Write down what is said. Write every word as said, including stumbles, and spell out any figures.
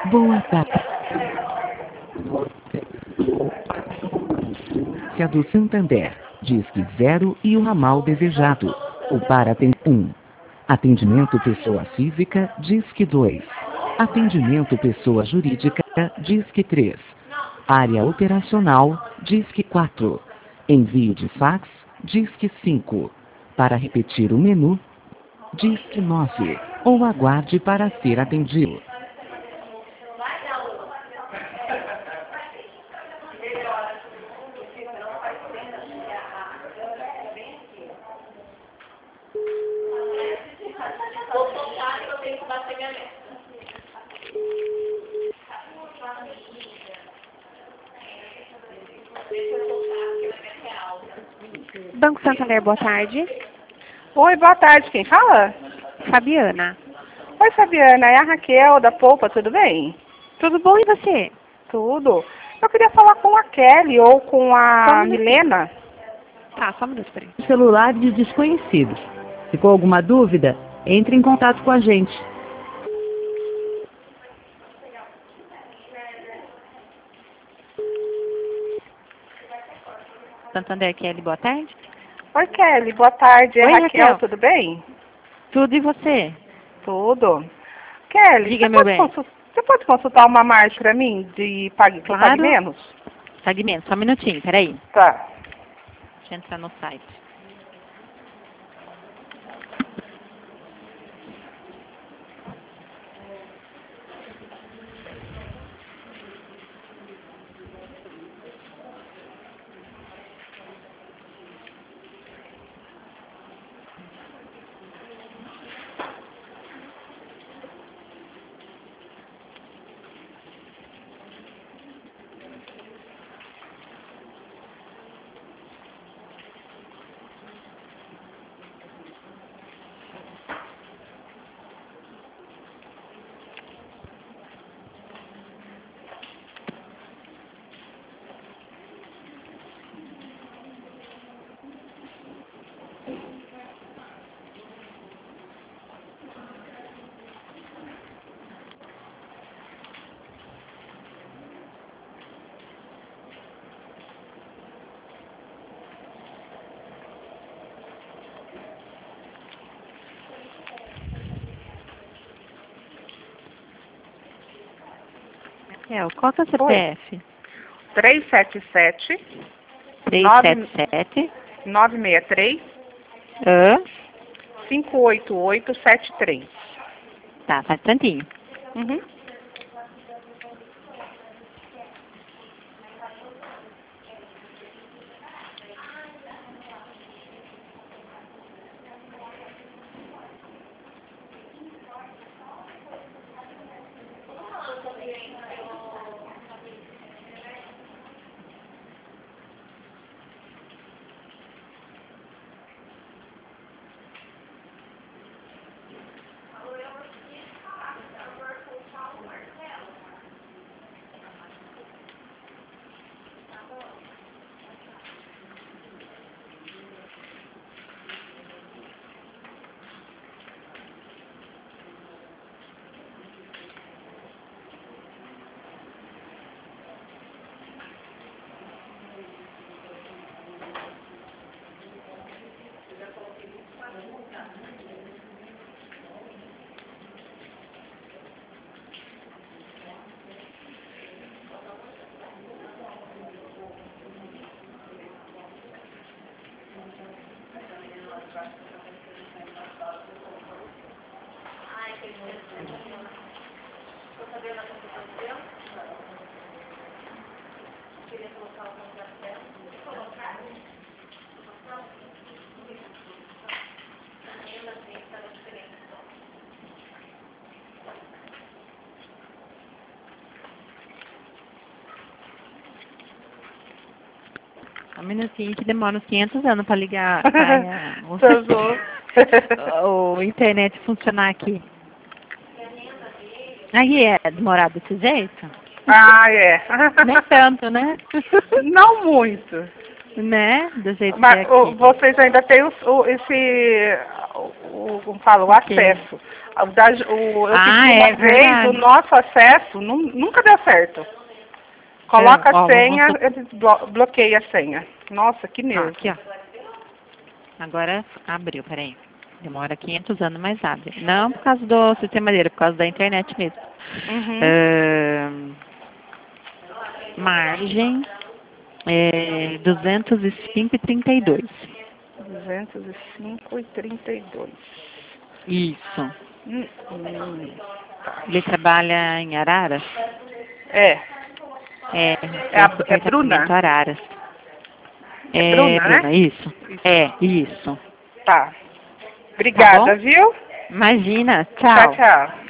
Boa tarde. A do Santander, Disque zero e o ramal desejado. O para atendimento um. Atendimento pessoa física, Disque dois. Atendimento pessoa jurídica, Disque três. Área operacional, Disque quatro. Envio de fax, Disque cinco. Para repetir o menu, Disque nove. Ou aguarde para ser atendido. Banco Santander, boa tarde. Oi, boa tarde. Quem fala? Fabiana. Oi, Fabiana. É a Raquel da Polpa, tudo bem? Tudo bom e você? Tudo. Eu queria falar com a Kelly ou com a Milena. Tá, só um minuto, peraí. Celular de desconhecidos. Ficou alguma dúvida? Entre em contato com a gente. Santander, Kelly, boa tarde. Oi, Kelly. Boa tarde. É Oi, Raquel, Raquel. tudo bem? Tudo e você? Tudo. Kelly, Diga, você, meu pode bem. consul- você pode consultar uma marcha para mim de Pague, que eu pague Claro. menos? Segmento, só um minutinho, peraí. Tá. Deixa eu entrar no site. Raquel, qual que é o C P F? três sete sete, três sete sete. nove seis três, Hã? cinco oito oito sete três. Tá, faz tantinho. Uhum. Só um minutinho que demora uns quinhentos anos pra ligar pra, Tá bom. o, o internet funcionar aqui. Aí é demorado desse jeito? Ah, é. Nem tanto, né? Não muito. Né? Do jeito que é Mas o- aqui. vocês ainda têm o, o- esse, o, o- como fala, o O quê? acesso. O da, o, eu Ah, pedi é uma vez, verdade. o nosso acesso nu- nunca deu certo. Coloca É, ó, a senha, vamos- eles blo bloqueia a senha. Nossa, que Tá, nervo. aqui, ó. Agora abriu, peraí. Demora quinhentos anos, mas abre. Não por causa do sistema dele, por causa da internet mesmo. Uhum. Ahn, margem é, duzentos e cinco e trinta e dois. duzentos e cinco e trinta e dois. Isso. Hum, hum. Ele trabalha em Araras? É, É, É a- o é Bruna? departamento Araras. É Bruna, né? Bruna, isso. É, isso. tá. Obrigada, bom? viu? Imagina. Tchau, Tchau. tchau.